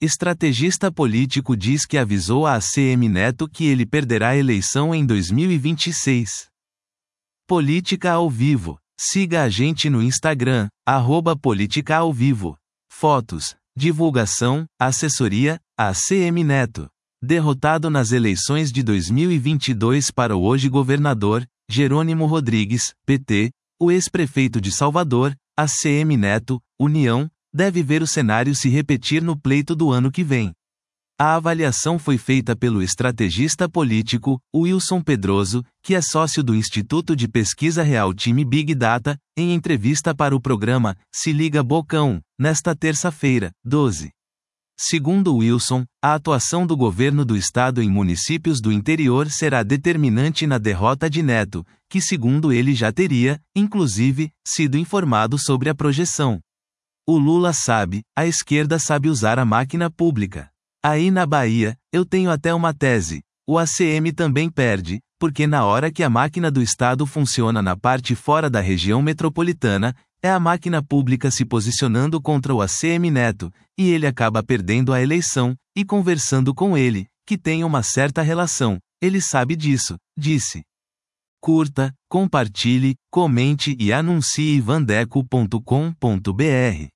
Estrategista político diz que avisou a ACM Neto que ele perderá a eleição em 2026. Política ao vivo. Siga a gente no Instagram, @politicaauvivo. Fotos, divulgação, assessoria, ACM Neto. Derrotado nas eleições de 2022 para o hoje governador, Jerônimo Rodrigues, PT, o ex-prefeito de Salvador, ACM Neto, União, deve ver o cenário se repetir no pleito do ano que vem. A avaliação foi feita pelo estrategista político, Wilson Pedroso, que é sócio do Instituto de Pesquisa Real Time Big Data, em entrevista para o programa Se Liga Bocão, nesta terça-feira, 12. Segundo Wilson, a atuação do governo do estado em municípios do interior será determinante na derrota de Neto, que segundo ele já teria, inclusive, sido informado sobre a projeção. O Lula sabe, a esquerda sabe usar a máquina pública. Aí na Bahia, eu tenho até uma tese. O ACM também perde, porque na hora que a máquina do Estado funciona na parte fora da região metropolitana, é a máquina pública se posicionando contra o ACM Neto, e ele acaba perdendo a eleição, e conversando com ele, que tem uma certa relação, ele sabe disso, disse. Curta, compartilhe, comente e anuncie vandeco.com.br.